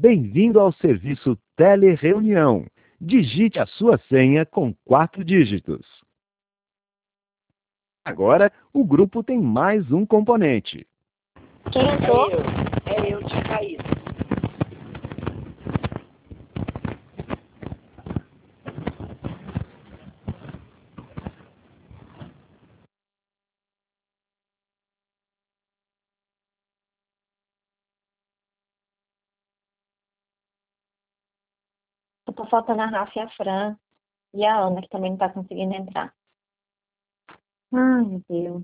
Bem-vindo ao serviço Telereunião. Digite a sua senha com 4 dígitos. Agora, o grupo tem mais um componente. Quem entrou? É eu, tia Caísa. Eu tô faltando a Rafa e a Fran. E a Ana, que também não tá conseguindo entrar. Ai, meu Deus.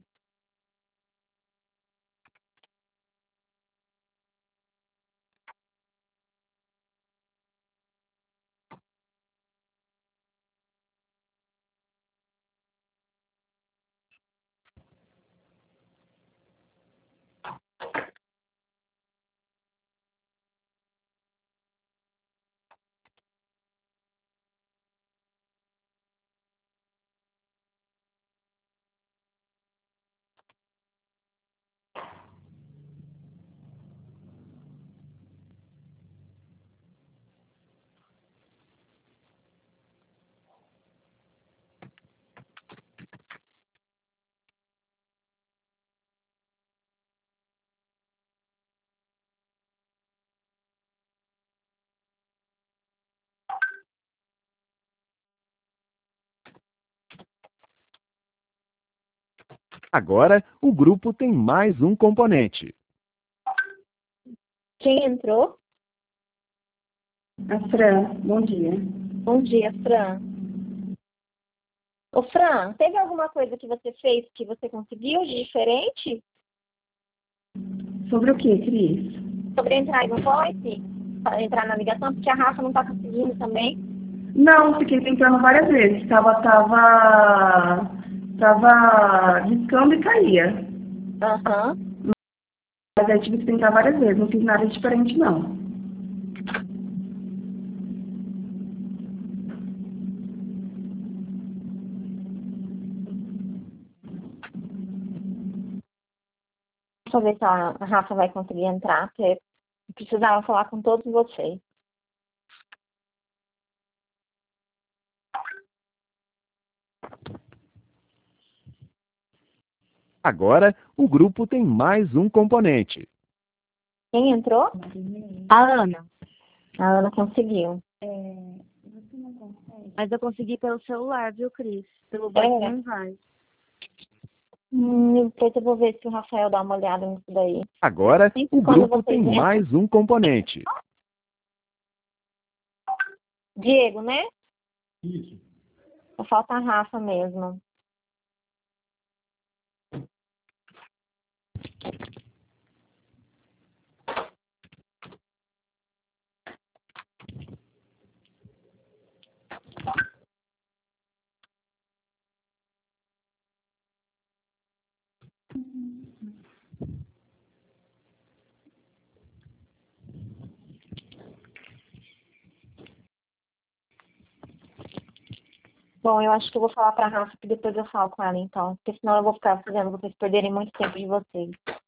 Agora, o grupo tem mais um componente. Quem entrou? A Fran, bom dia. Bom dia, Fran. Ô, Fran, teve alguma coisa que você fez que você conseguiu de diferente? Sobre o que, Cris? Sobre entrar no VoIP? Para entrar na ligação, porque a Rafa não tá conseguindo também. Não, fiquei tentando várias vezes. Tava discando e caía. Aham. Mas aí tive que tentar várias vezes, não fiz nada diferente, não. Deixa eu ver se a Rafa vai conseguir entrar, porque eu precisava falar com todos vocês. Agora, o grupo tem mais um componente. Quem entrou? A Ana. A Ana conseguiu. Mas eu consegui pelo celular, viu, Cris? Pelo banco não vai. Depois eu vou ver se o Rafael dá uma olhada nisso daí. Agora, o Quando grupo tem vocês entram. mais um componente. Diego, né? Isso. Só falta a Rafa mesmo. Bom, eu acho que eu vou falar pra Rafa que depois eu falo com ela, então. Porque senão eu vou ficar fazendo vocês perderem muito tempo de vocês.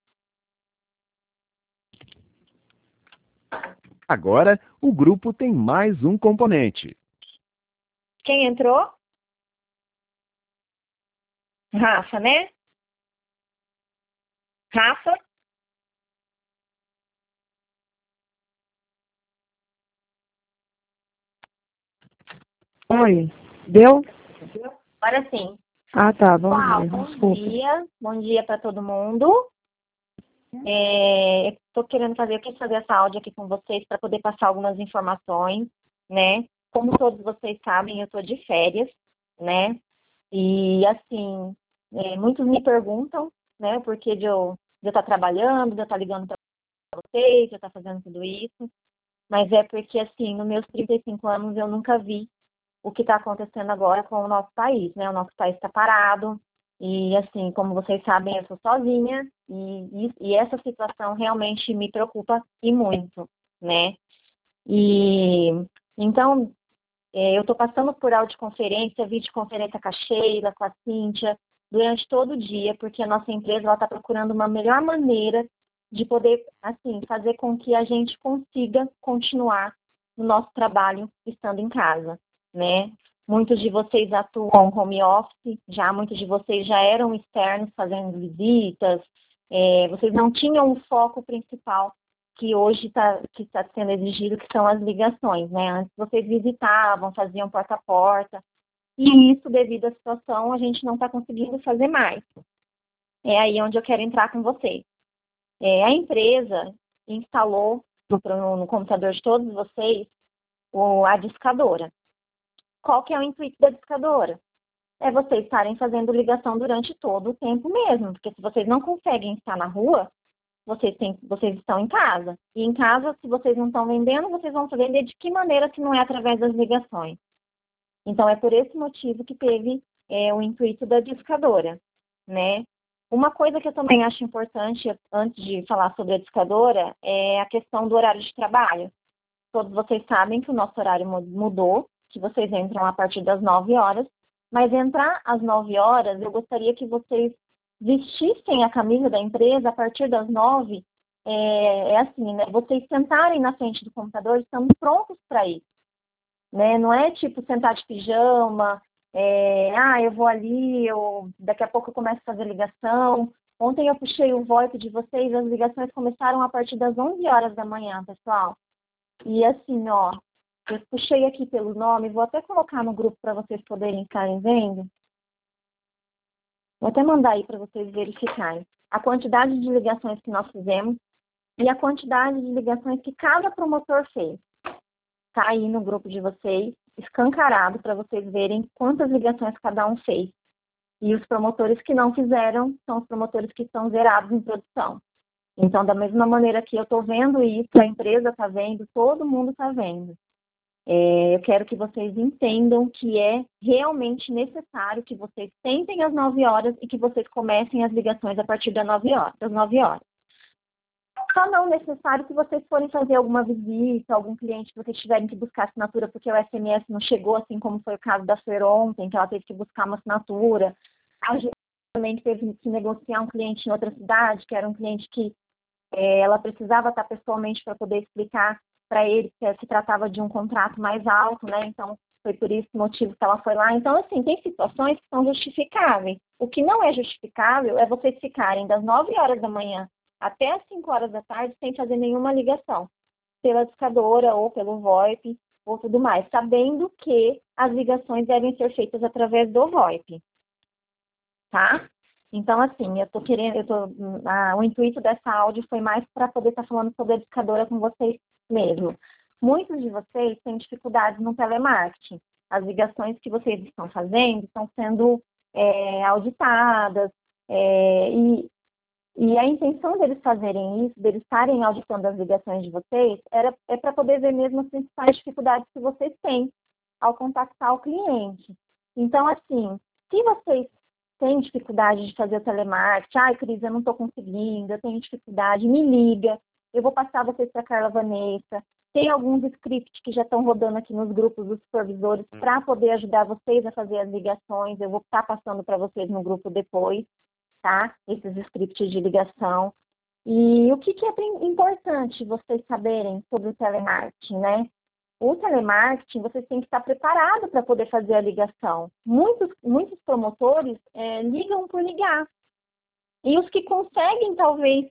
Agora, o grupo tem mais um componente. Quem entrou? Rafa, né? Rafa? Oi. Deu? Agora sim. Ah, tá. Bom Uau, dia. bom Desculpa. dia. Bom dia para todo mundo. Eu quis fazer essa áudio aqui com vocês para poder passar algumas informações, né? Como todos vocês sabem, eu estou de férias, né? E, assim, muitos me perguntam, né, o porquê de eu estar trabalhando, de eu estar ligando para vocês, de eu estar fazendo tudo isso. Mas é porque, assim, nos meus 35 anos, eu nunca vi o que está acontecendo agora com o nosso país, né? O nosso país está parado e, assim, como vocês sabem, eu sou sozinha e essa situação realmente me preocupa e muito, né? E, então, eu estou passando por audioconferência, videoconferência com a Sheila, com a Cíntia, durante todo o dia, porque a nossa empresa está procurando uma melhor maneira de poder, assim, fazer com que a gente consiga continuar no nosso trabalho estando em casa, né? Muitos de vocês atuam home office, muitos de vocês já eram externos fazendo visitas, vocês não tinham o foco principal que hoje está sendo exigido, que são as ligações, né? Antes vocês visitavam, faziam porta a porta, e isso, devido à situação, a gente não está conseguindo fazer mais. É aí onde eu quero entrar com vocês. A empresa instalou no computador de todos vocês a discadora. Qual que é o intuito da discadora? É vocês estarem fazendo ligação durante todo o tempo mesmo, porque se vocês não conseguem estar na rua, vocês estão em casa. E em casa, se vocês não estão vendendo, vocês vão vender de que maneira se não é através das ligações? Então, é por esse motivo que teve o intuito da discadora, né? Uma coisa que eu também acho importante, antes de falar sobre a discadora, é a questão do horário de trabalho. Todos vocês sabem que o nosso horário mudou, que vocês entram a partir das 9 horas, mas entrar às 9 horas, eu gostaria que vocês vestissem a camisa da empresa a partir das 9, assim, né? Vocês sentarem na frente do computador, estamos prontos para isso, né? Não é tipo sentar de pijama, eu vou ali, daqui a pouco eu começo a fazer ligação. Ontem eu puxei o VoIP de vocês, as ligações começaram a partir das 11 horas da manhã, pessoal. E assim, ó, eu puxei aqui pelo nome, vou até colocar no grupo para vocês poderem estarem vendo. Vou até mandar aí para vocês verificarem a quantidade de ligações que nós fizemos e a quantidade de ligações que cada promotor fez. Está aí no grupo de vocês, escancarado, para vocês verem quantas ligações cada um fez. E os promotores que não fizeram são os promotores que estão zerados em produção. Então, da mesma maneira que eu estou vendo isso, a empresa está vendo, todo mundo está vendo. Eu quero que vocês entendam que é realmente necessário que vocês sentem às 9 horas e que vocês comecem as ligações a partir das 9 horas. Só não necessário se vocês forem fazer alguma visita, algum cliente que vocês tiverem que buscar assinatura porque o SMS não chegou, assim como foi o caso da Fer ontem, que ela teve que buscar uma assinatura. A gente também teve que negociar um cliente em outra cidade, que era um cliente que ela precisava estar pessoalmente para poder explicar para ele que se tratava de um contrato mais alto, né? Então, foi por esse motivo que ela foi lá. Então, assim, tem situações que são justificáveis. O que não é justificável é vocês ficarem das 9 horas da manhã até as 5 horas da tarde sem fazer nenhuma ligação pela discadora ou pelo VoIP ou tudo mais, sabendo que as ligações devem ser feitas através do VoIP, tá? Então, assim, o intuito dessa áudio foi mais para poder estar falando sobre a discadora com vocês mesmo. Muitos de vocês têm dificuldades no telemarketing. As ligações que vocês estão fazendo estão sendo auditadas, e a intenção deles fazerem isso, deles estarem auditando as ligações de vocês, é para poder ver mesmo as principais dificuldades que vocês têm ao contactar o cliente. Então, assim, se vocês têm dificuldade de fazer o telemarketing, Cris, eu não estou conseguindo, eu tenho dificuldade, me liga, eu vou passar vocês para a Carla Vanessa. Tem alguns scripts que já estão rodando aqui nos grupos dos supervisores para poder ajudar vocês a fazer as ligações. Eu vou estar passando para vocês no grupo depois, tá? Esses scripts de ligação. E o que é importante vocês saberem sobre o telemarketing, né? O telemarketing, vocês têm que estar preparados para poder fazer a ligação. Muitos promotores ligam por ligar. E os que conseguem, talvez,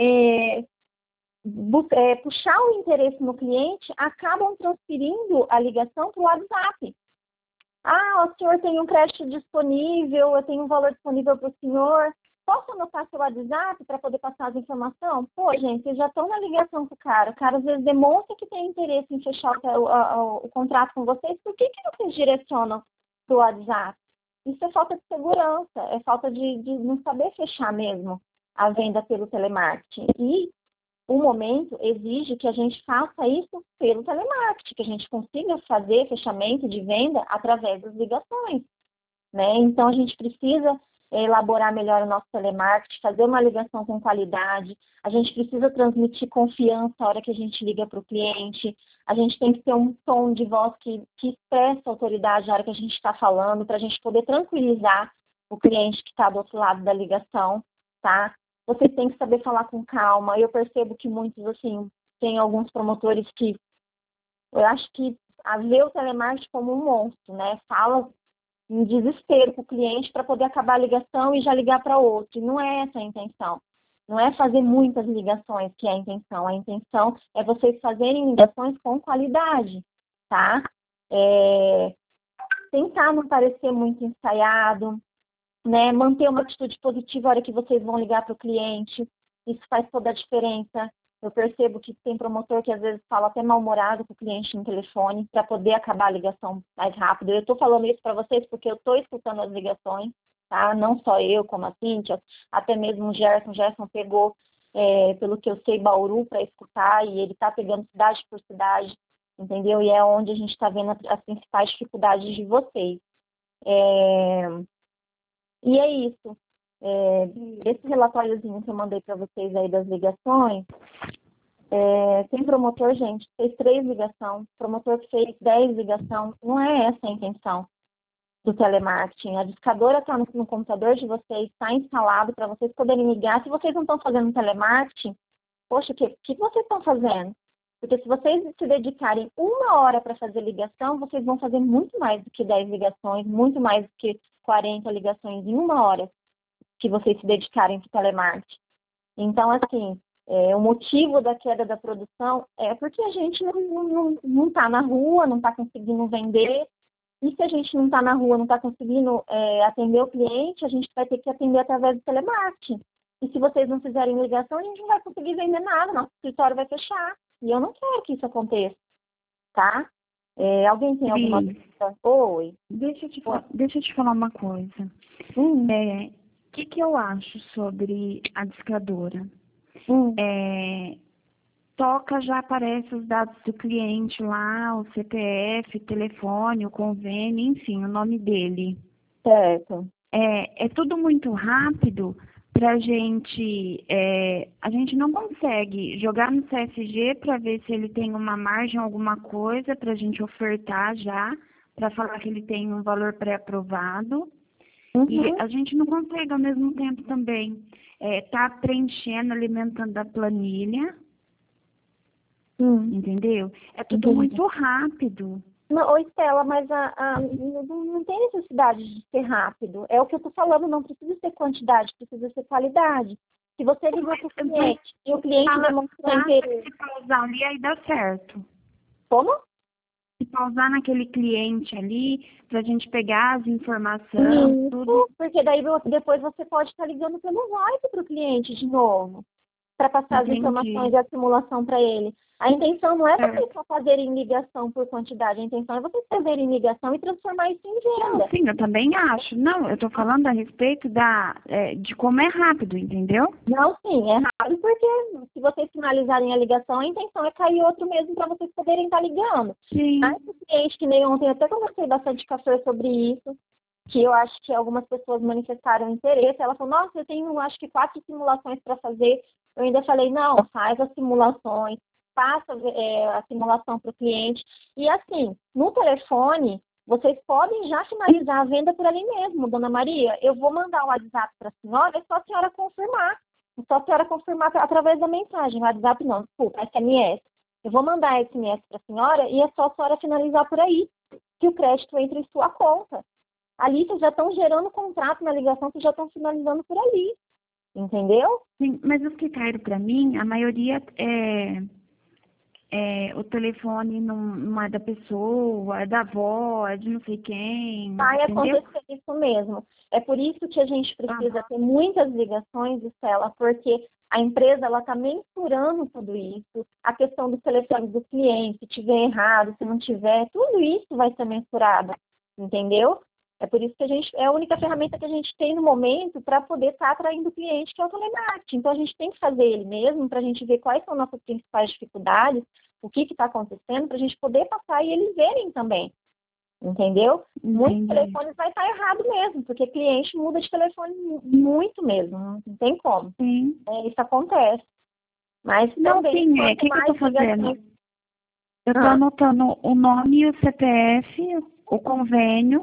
puxar o interesse no cliente, acabam transferindo a ligação para o WhatsApp. O senhor tem um crédito disponível, eu tenho um valor disponível para o senhor. Posso anotar seu WhatsApp para poder passar as informações? Pô, gente, vocês já estão na ligação com o cara. O cara, às vezes, demonstra que tem interesse em fechar o contrato com vocês. Por que vocês direcionam para o WhatsApp? Isso é falta de segurança, é falta de não saber fechar mesmo a venda pelo telemarketing. E o momento exige que a gente faça isso pelo telemarketing, que a gente consiga fazer fechamento de venda através das ligações, né? Então, a gente precisa elaborar melhor o nosso telemarketing, fazer uma ligação com qualidade, a gente precisa transmitir confiança na hora que a gente liga para o cliente, a gente tem que ter um tom de voz que expressa autoridade na hora que a gente está falando, para a gente poder tranquilizar o cliente que está do outro lado da ligação, tá? vocês têm que saber falar com calma. Eu percebo que muitos, assim, tem alguns promotores que, eu acho que vê o telemarketing como um monstro, né? Fala em desespero com o cliente para poder acabar a ligação e já ligar para outro. E não é essa a intenção. Não é fazer muitas ligações que é a intenção. A intenção é vocês fazerem ligações com qualidade, tá? Tentar não parecer muito ensaiado, né? Manter uma atitude positiva na hora que vocês vão ligar para o cliente. Isso faz toda a diferença. Eu percebo que tem promotor que às vezes fala até mal-humorado com o cliente no telefone para poder acabar a ligação mais rápido. Eu estou falando isso para vocês porque eu estou escutando as ligações, tá? Não só eu, como a Cíntia, até mesmo o Gerson. O Gerson pegou, pelo que eu sei, Bauru para escutar e ele está pegando cidade por cidade, entendeu? E é onde a gente está vendo as principais dificuldades de vocês. E é isso. Esse relatóriozinho que eu mandei para vocês aí das ligações, tem promotor, gente, fez 3 ligações, promotor que fez 10 ligações, não é essa a intenção do telemarketing. A discadora está no computador de vocês, está instalado para vocês poderem ligar. Se vocês não estão fazendo telemarketing, poxa, o que vocês estão fazendo? Porque se vocês se dedicarem 1 hora para fazer ligação, vocês vão fazer muito mais do que 10 ligações, muito mais do que 40 ligações em 1 hora que vocês se dedicarem para o telemarketing. Então, assim, o motivo da queda da produção é porque a gente não está na rua, não está conseguindo vender. E se a gente não está na rua, não está conseguindo atender o cliente, a gente vai ter que atender através do telemarketing. E se vocês não fizerem ligação, a gente não vai conseguir vender nada, nosso escritório vai fechar. E eu não quero que isso aconteça, tá? Alguém tem alguma dúvida? Oi. Deixa eu te falar uma coisa. O que eu acho sobre a discadora? Toca, já aparece os dados do cliente lá, o CPF, telefone, o convênio, enfim, o nome dele. Certo. É tudo muito rápido pra gente. A gente não consegue jogar no CSG para ver se ele tem uma margem, alguma coisa, pra gente ofertar já, para falar que ele tem um valor pré-aprovado. E a gente não consegue ao mesmo tempo também tá preenchendo, alimentando a planilha. Entendeu? É tudo muito rápido. Não, Estela, mas não tem necessidade de ser rápido. É o que eu estou falando, não precisa ser quantidade, precisa ser qualidade. Se você ligou para o cliente e o cliente demonstrou interesse... Se pausar ali, aí dá certo. Como? Se pausar naquele cliente ali, para a gente pegar as informações, tudo. Porque daí depois você pode estar ligando pelo VoIP para o cliente de novo, para passar as informações e a simulação para ele. A intenção não é vocês só fazerem ligação por quantidade, a intenção é vocês fazerem ligação e transformar isso em venda. Não, sim, eu também acho. Não, eu estou falando a respeito de como é rápido, entendeu? Não, sim, é rápido porque se vocês finalizarem a ligação, a intenção é cair outro mesmo para vocês poderem estar ligando. Sim. Mas o cliente que nem ontem, eu até conversei bastante com a Flor sobre isso, que eu acho que algumas pessoas manifestaram interesse. Ela falou, nossa, eu tenho acho que 4 simulações para fazer. Eu ainda falei, não, faz as simulações, passa a simulação para o cliente. E assim, no telefone, vocês podem já finalizar a venda por ali mesmo, Dona Maria. Eu vou mandar um WhatsApp para a senhora, é só a senhora confirmar. É só a senhora confirmar através da mensagem. WhatsApp não, desculpa, SMS. Eu vou mandar SMS para a senhora e é só a senhora finalizar por aí, que o crédito entre em sua conta. Ali vocês já estão gerando contrato na ligação, vocês já estão finalizando por ali. Entendeu? Sim, mas os que caíram para mim, a maioria o telefone não é da pessoa, é da avó, é de não sei quem. Vai entendeu? acontecer isso mesmo. É por isso que a gente precisa ter muitas ligações, Estela, porque a empresa está mensurando tudo isso. A questão dos telefones do cliente, se tiver errado, se não tiver, tudo isso vai ser mensurado, entendeu? É por isso que é a única ferramenta que a gente tem no momento para poder estar atraindo o cliente, que é o telemarketing. Então, a gente tem que fazer ele mesmo para a gente ver quais são nossas principais dificuldades, o que está acontecendo, para a gente poder passar e eles verem também. Entendeu? Muitos telefones vai estar errado mesmo, porque cliente muda de telefone muito mesmo, não tem como. Sim. Isso acontece. Mas não, também, sim, o que eu estou fazendo? Eu estou anotando o nome, o CPF, o convênio,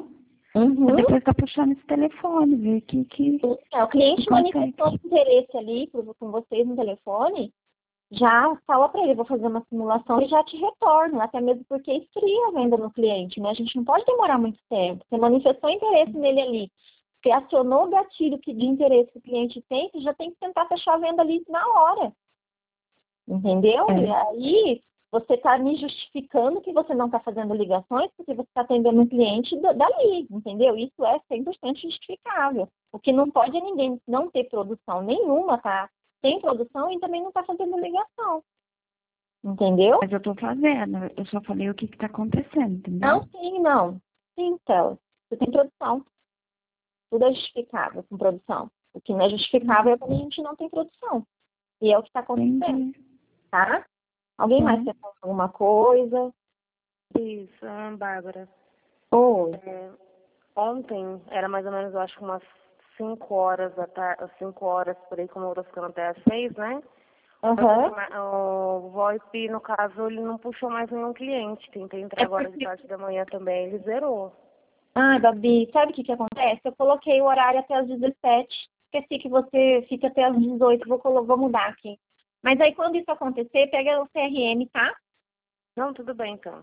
Uhum. Depois tá puxando esse telefone, ver que O cliente que manifestou consegue. interesse ali com vocês no telefone, já fala para ele, vou fazer uma simulação e já te retorno, até mesmo porque esfria a venda no cliente, né? A gente não pode demorar muito tempo. Você manifestou interesse nele ali, você acionou o gatilho de interesse que o cliente tem, você já tem que tentar fechar a venda ali na hora. Entendeu? É. E aí você está me justificando que você não está fazendo ligações porque você está atendendo um cliente dali, entendeu? Isso é 100% justificável. O que não pode é ninguém não ter produção nenhuma, tá? Tem produção e também não está fazendo ligação. Entendeu? Mas eu tô fazendo, eu só falei o que tá acontecendo, entendeu? Não, sim, não. Sim, então. Você tem produção. Tudo é justificável com produção. O que não é justificável é quando a gente não tem produção. E é o que está acontecendo, Entendi. tá? Alguém mais quer falar alguma coisa? Isso, Bárbara. Oi. Ontem, era mais ou menos, eu acho, umas 5 horas da tarde, 5 horas por aí, como eu tô ficando até às 6, né? Aham. O VoIP, no caso, ele não puxou mais nenhum cliente. Tentei entrar agora de parte da manhã também, ele zerou. Ah, Babi, sabe o que acontece? Eu coloquei o horário até as 17. Esqueci que você fica até as 18. Vou mudar aqui. Mas aí, quando isso acontecer, pega o CRM, tá? Não, tudo bem, então.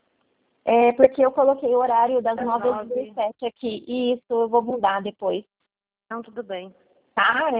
É porque eu coloquei o horário das Das 9 às 9. 17 aqui. E isso eu vou mudar depois, Não, tudo bem. tá?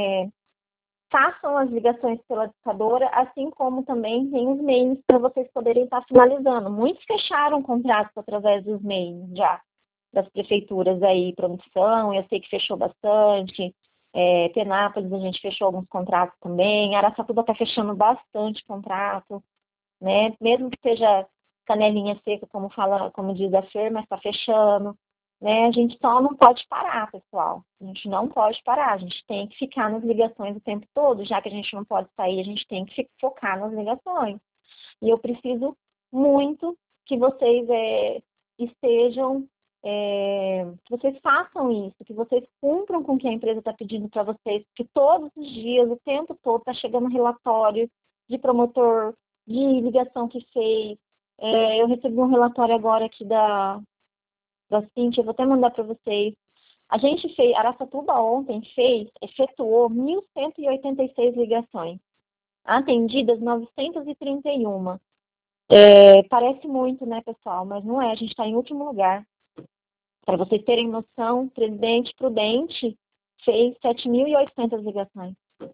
Façam as ligações pela discadora, assim como também tem os mails para vocês poderem estar finalizando. Muitos fecharam contratos através dos mails já, das prefeituras aí, produção, eu sei que fechou bastante. Penápolis a gente fechou alguns contratos também. Araçatuba está fechando bastante contrato, né? Mesmo que seja canelinha seca, como diz a Fer, mas está fechando. Né? A gente só não pode parar, pessoal. A gente não pode parar. A gente tem que ficar nas ligações o tempo todo. Já que a gente não pode sair, a gente tem que focar nas ligações. E eu preciso muito que vocês estejam, que vocês façam isso, que vocês cumpram com o que a empresa está pedindo para vocês, que todos os dias, o tempo todo, está chegando relatório de promotor, de ligação que fez. Eu recebi um relatório agora aqui da Cíntia, eu vou até mandar para vocês. A gente fez, Araçatuba ontem efetuou 1.186 ligações, atendidas 931. Parece muito, né, pessoal? Mas não é, a gente está em último lugar. Para vocês terem noção, o presidente Prudente fez 7.800 ligações,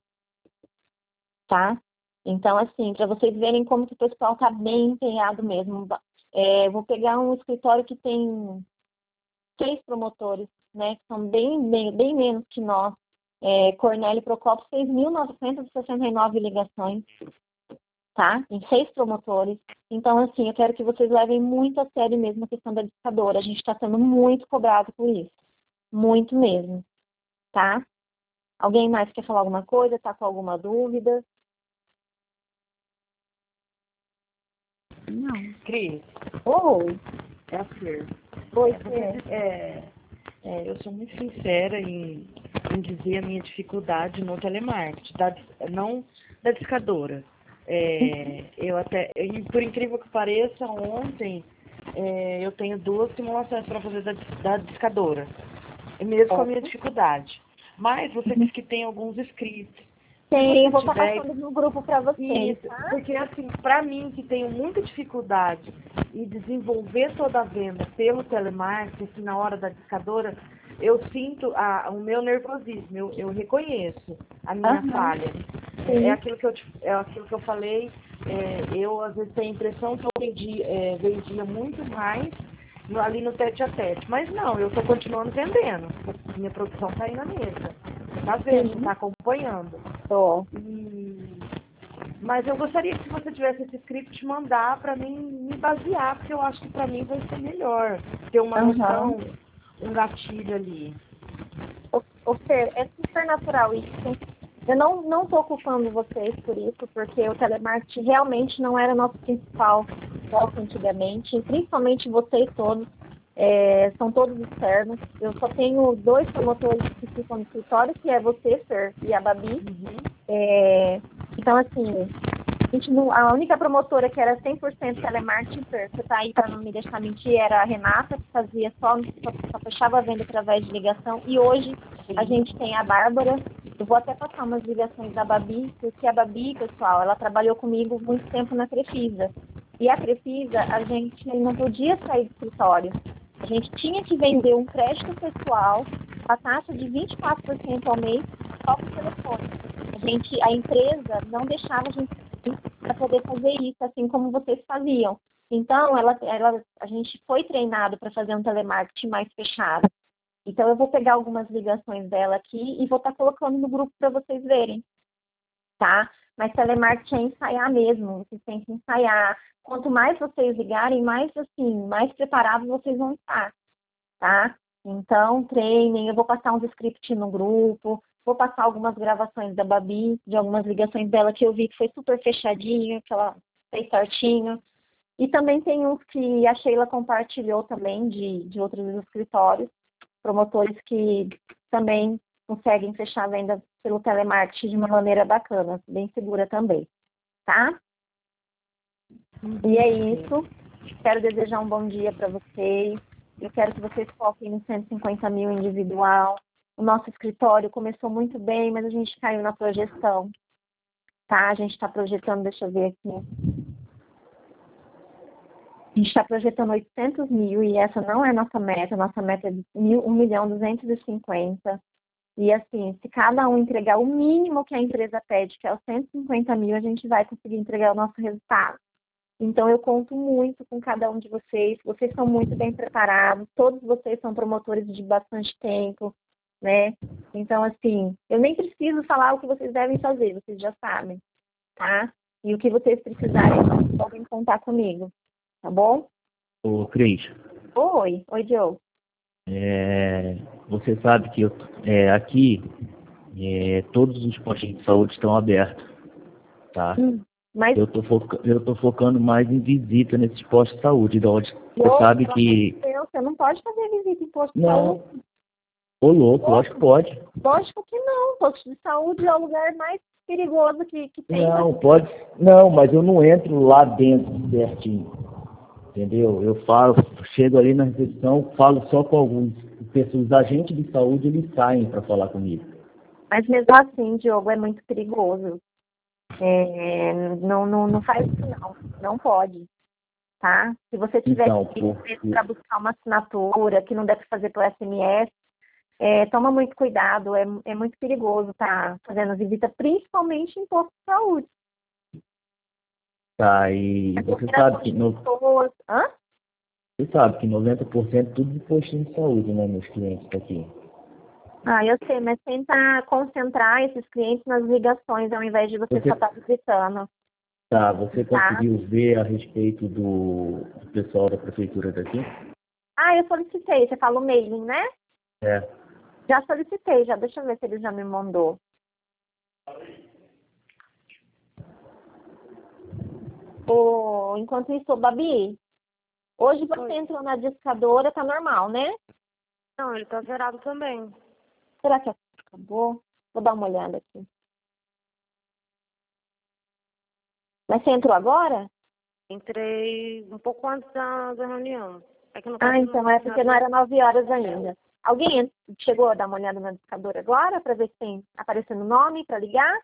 tá? Então, assim, para vocês verem como que o pessoal está bem empenhado mesmo. Vou pegar um escritório que tem 6 promotores, né, que são bem menos que nós. Cornélio Procopio fez 1.969 ligações, tá? Em 6 promotores. Então, assim, eu quero que vocês levem muito a sério mesmo a questão da discadora. A gente está sendo muito cobrado por isso. Muito mesmo, tá? Alguém mais quer falar alguma coisa? Tá com alguma dúvida? Não. Cris, Oi. é a Fer. Oi, Eu sou muito sincera em dizer a minha dificuldade no telemarketing, não da discadora. Por incrível que pareça, ontem eu tenho 2 simulações para fazer da discadora, mesmo com a minha dificuldade. Mas você disse que tem alguns inscritos. Tem, eu vou estar passando no grupo para vocês, Isso, tá? porque assim, para mim que tenho muita dificuldade em desenvolver toda a venda pelo telemarketing, assim, na hora da discadora, eu sinto o meu nervosismo, eu reconheço a minha falha. É aquilo que eu falei, eu às vezes tenho a impressão que eu vendia muito mais ali no tete a tete, mas não, eu estou continuando vendendo, minha produção está aí na mesa, tá vendo, está acompanhando. Mas eu gostaria que se você tivesse esse script mandar para mim me basear, porque eu acho que para mim vai ser melhor ter uma noção, um gatilho ali. Fer, é super natural isso. Eu não estou culpando vocês por isso, porque o telemarketing realmente não era nosso principal foco antigamente, principalmente vocês todos. São todos externos. Eu só tenho 2 promotores que ficam no escritório, que é você, Fer, e a Babi. Então, assim, A única promotora que era 100% telemarketing, você tá aí para não me deixar mentir, era a Renata, que fazia só fechava a venda através de ligação. E hoje a gente tem a Bárbara. Eu vou até passar umas ligações da Babi, porque a Babi, pessoal, ela trabalhou comigo muito tempo na Crefisa. E a Crefisa, a gente não podia sair do escritório. A gente tinha que vender um crédito pessoal, a taxa de 24% ao mês, só por telefone. A empresa não deixava a gente para poder fazer isso, assim como vocês faziam. Então, a gente foi treinado para fazer um telemarketing mais fechado. Então, eu vou pegar algumas ligações dela aqui e vou estar colocando no grupo para vocês verem, tá? Mas telemarketing é ensaiar mesmo, vocês têm que ensaiar. Quanto mais vocês ligarem, mais preparados vocês vão estar, tá? Então, treinem, eu vou passar uns scripts no grupo, vou passar algumas gravações da Babi, de algumas ligações dela que eu vi que foi super fechadinho, que ela fez certinho. E também tem uns que a Sheila compartilhou também de outros escritórios, promotores que também conseguem fechar a venda pelo telemarketing de uma maneira bacana, bem segura também, tá? E é isso. Quero desejar um bom dia para vocês. Eu quero que vocês foquem no 150 mil individual. O nosso escritório começou muito bem, mas a gente caiu na projeção, tá? A gente está projetando, deixa eu ver aqui. A gente está projetando 800 mil e essa não é nossa meta. Nossa meta é de 1.250.000. E assim, se cada um entregar o mínimo que a empresa pede, que é os 150 mil, a gente vai conseguir entregar o nosso resultado. Então, eu conto muito com cada um de vocês. Vocês são muito bem preparados. Todos vocês são promotores de bastante tempo, né? Então, assim, eu nem preciso falar o que vocês devem fazer. Vocês já sabem, tá? E o que vocês precisarem, vocês podem contar comigo. Tá bom? Ô, Cris. Oi, Diogo. Você sabe que aqui todos os postos de saúde estão abertos, tá? Mas eu tô focando mais em visita nesses postos de saúde, de onde você sabe que... Você não pode fazer visita em posto de Não. saúde. Ô, louco, lógico que pode. Lógico que não. Posto de saúde é o lugar mais perigoso que tem. Não, pode. Não, mas eu não entro lá dentro certinho. Entendeu? Eu chego ali na recepção, falo só com alguns pessoas, agentes de saúde, eles saem para falar comigo. Mas mesmo assim, Diogo, é muito perigoso. Não faz isso não. Não pode. Tá? Se você tiver para buscar uma assinatura que não deve fazer por SMS, toma muito cuidado. É muito perigoso tá fazendo visita, principalmente em posto de saúde. Tá, e você sabe que... Você sabe que 90% tudo de postinho de saúde, né, meus clientes aqui. Eu sei, mas tenta concentrar esses clientes nas ligações, ao invés de você só estar visitando. Tá, você conseguiu ver a respeito do pessoal da prefeitura daqui? Eu solicitei, você fala o mailing, né? Já solicitei, deixa eu ver se ele já me mandou. Enquanto isso, Babi, hoje você entrou na discadora, tá normal, né? Não, ele tá zerado também. Será que acabou? Vou dar uma olhada aqui. Mas você entrou agora? Entrei um pouco antes da reunião. Então é porque não era 9 horas ainda. Alguém chegou a dar uma olhada na discadora agora para ver se tem aparecendo o nome para ligar?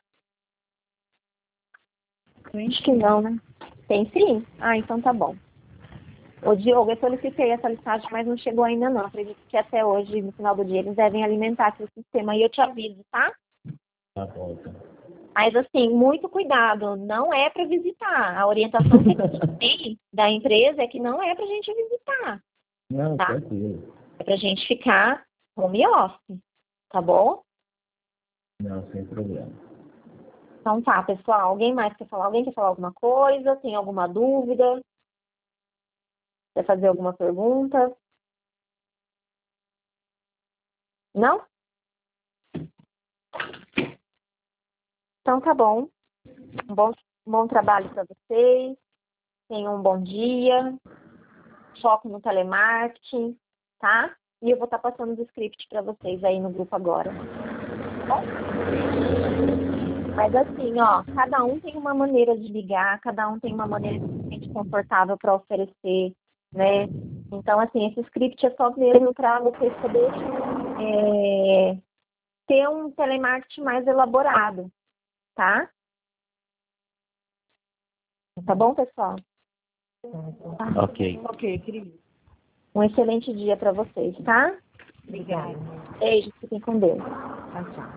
Acho que não, né? Tem sim. Então tá bom. Ô Diogo, eu solicitei essa listagem, mas não chegou ainda não. Acredito que até hoje, no final do dia, eles devem alimentar esse sistema. E eu te aviso, tá? Tá bom, então. Mas assim, muito cuidado. Não é para visitar. A orientação que a gente tem da empresa é que não é pra gente visitar. Não, tá? tranquilo. É pra gente ficar home office. Tá bom? Não, sem problema. Então tá, pessoal. Alguém mais quer falar? Alguém quer falar alguma coisa? Tem alguma dúvida? Quer fazer alguma pergunta? Não? Então tá bom. Um bom trabalho para vocês. Tenham um bom dia. Foco no telemarketing, tá? E eu vou estar passando os scripts para vocês aí no grupo agora. Tá bom? Mas assim, ó, cada um tem uma maneira de ligar, cada um tem uma maneira que se sente confortável para oferecer, né? Então, assim, esse script é só mesmo para vocês poderem ter um telemarketing mais elaborado, tá? Tá bom, pessoal? Ok. Ok, querido. Um excelente dia para vocês, tá? Obrigada. Beijo, fiquem com Deus. Tchau, tchau.